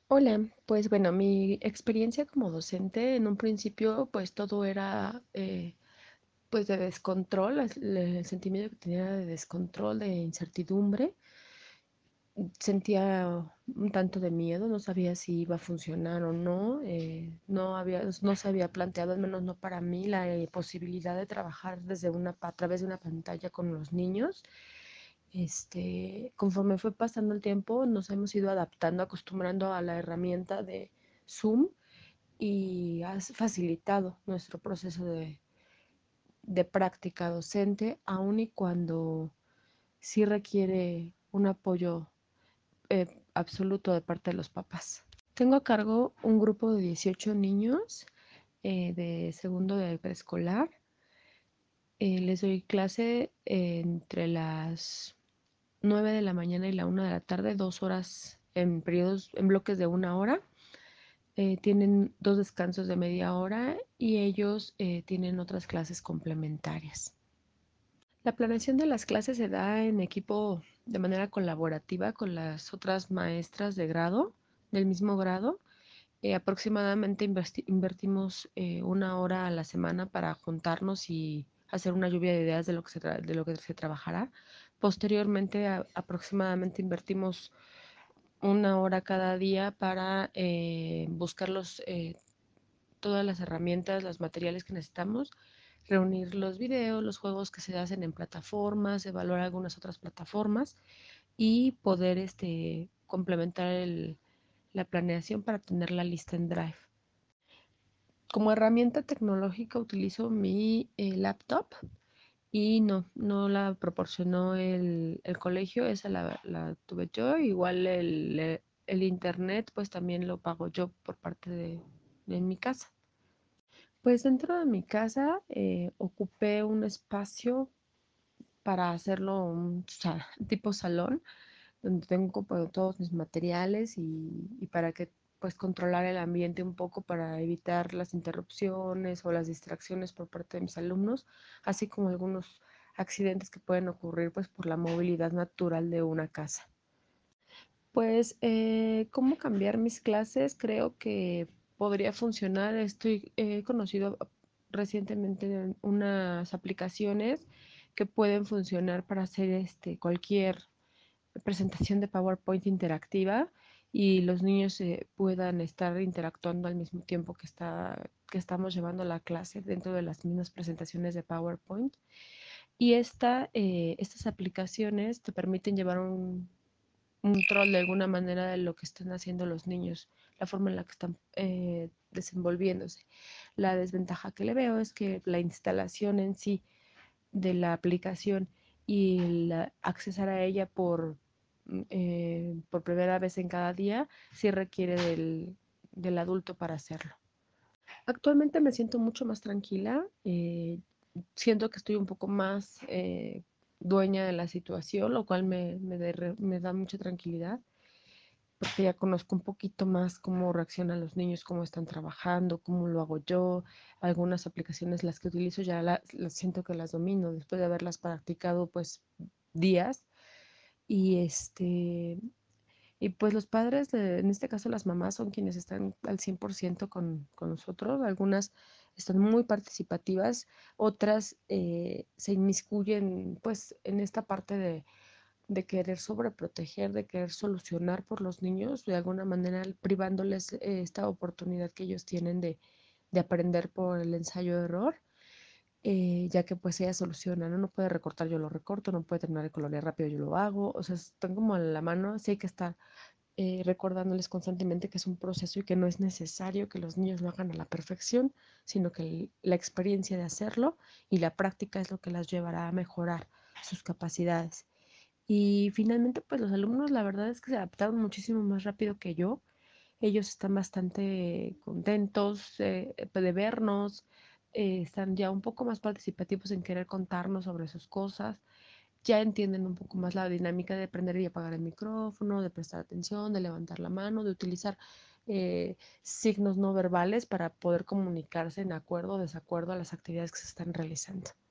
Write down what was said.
Hola, pues bueno, mi experiencia como docente en un principio pues todo era pues de descontrol, el sentimiento que tenía era de descontrol, de incertidumbre. Sentía un tanto de miedo, no sabía si iba a funcionar o no, no se había planteado, al menos no para mí, la posibilidad de trabajar a través de una pantalla con los niños. Conforme fue pasando el tiempo, nos hemos ido adaptando, acostumbrando a la herramienta de Zoom y ha facilitado nuestro proceso de práctica docente, aun y cuando sí requiere un apoyo absoluto de parte de los papás. Tengo a cargo un grupo de 18 niños de segundo de preescolar. Les doy clase entre las 9 de la mañana y la 1 de la tarde, 2 horas en periodos, en bloques de 1 hora. Tienen dos descansos de media hora y ellos tienen otras clases complementarias. La planeación de las clases se da en equipo de manera colaborativa con las otras maestras de grado, del mismo grado. Aproximadamente invertimos 1 hora a la semana para juntarnos y hacer una lluvia de ideas de lo que se trabajará. Posteriormente, aproximadamente invertimos 1 hora cada día para buscar todas las herramientas, los materiales que necesitamos, reunir los videos, los juegos que se hacen en plataformas, evaluar algunas otras plataformas y poder complementar la planeación para tener la lista en Drive. Como herramienta tecnológica utilizo mi laptop y no la proporcionó el colegio, esa la tuve yo. Igual el internet pues también lo pago yo por parte de mi casa. Pues dentro de mi casa ocupé un espacio para hacerlo tipo salón, donde tengo pues, todos mis materiales y para que pues controlar el ambiente un poco para evitar las interrupciones o las distracciones por parte de mis alumnos, así como algunos accidentes que pueden ocurrir pues por la movilidad natural de una casa. Pues, ¿cómo cambiar mis clases? Creo que podría funcionar. He conocido recientemente unas aplicaciones que pueden funcionar para hacer cualquier presentación de PowerPoint interactiva y los niños puedan estar interactuando al mismo tiempo que estamos llevando la clase dentro de las mismas presentaciones de PowerPoint. Y estas aplicaciones te permiten llevar un control de alguna manera de lo que están haciendo los niños, la forma en la que están desenvolviéndose. La desventaja que le veo es que la instalación en sí de la aplicación y el accesar a ella por primera vez en cada día sí requiere del adulto para hacerlo. Actualmente me siento mucho más tranquila, siento que estoy un poco más dueña de la situación, lo cual me da mucha tranquilidad, porque ya conozco un poquito más cómo reaccionan los niños, cómo están trabajando, cómo lo hago yo. Algunas aplicaciones las que utilizo ya las siento que las domino después de haberlas practicado pues días. Y y pues los padres, en este caso las mamás, son quienes están al 100% con nosotros. Algunas están muy participativas, otras se inmiscuyen pues en esta parte de querer sobreproteger, de querer solucionar por los niños, de alguna manera privándoles esta oportunidad que ellos tienen de aprender por el ensayo-error. Ya que pues ella soluciona, ¿no? No puede recortar, yo lo recorto, no puede terminar de colorear rápido, yo lo hago, o sea, están como a la mano, sí hay que estar recordándoles constantemente que es un proceso y que no es necesario que los niños lo hagan a la perfección, sino que la experiencia de hacerlo y la práctica es lo que las llevará a mejorar sus capacidades. Y finalmente, pues los alumnos, la verdad es que se adaptaron muchísimo más rápido que yo. Ellos están bastante contentos de vernos, están ya un poco más participativos en querer contarnos sobre sus cosas, ya entienden un poco más la dinámica de prender y apagar el micrófono, de prestar atención, de levantar la mano, de utilizar signos no verbales para poder comunicarse en acuerdo o desacuerdo a las actividades que se están realizando.